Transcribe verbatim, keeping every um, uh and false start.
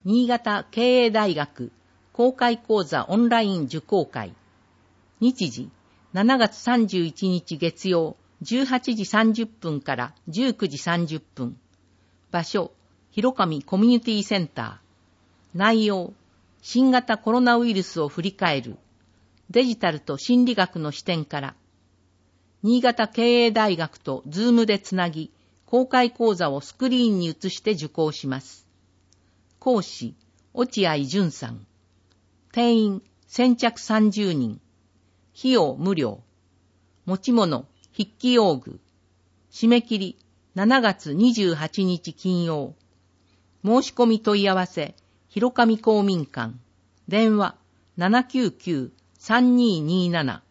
新潟経営大学公開講座オンライン受講会。日時、しちがつさんじゅういちにち月曜、じゅうはちじさんじゅっぷんからじゅうくじさんじゅっぷん。場所、広上コミュニティセンター。内容、新型コロナウイルスを振り返る。デジタルと心理学の視点から。新潟経営大学とズームでつなぎ、公開講座をスクリーンに映して受講します。講師、落合淳さん。定員、先着さんじゅうにん。費用無料。持ち物、筆記用具。締め切り、しちがつにじゅうはちにち金曜。申し込み問い合わせ、広上公民館。電話、ななきゅうきゅう さんにーにーなな。